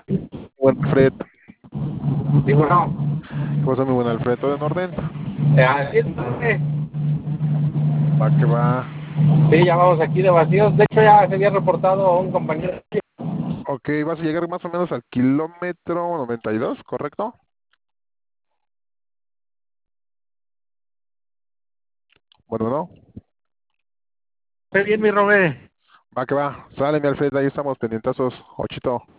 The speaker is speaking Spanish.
Buen Alfred, Y bueno, ¿qué pasó, mi buen Alfred? ¿Todo en orden? así es, Va que va. sí, ya vamos aquí de vacíos. De hecho, ya se había reportado un compañero. Ok, vas a llegar más o menos al kilómetro 92, ¿correcto? Bueno, no. Muy bien, mi Robé. Va que va. Sale, mi Alfred, ahí estamos pendientazos. Ochito.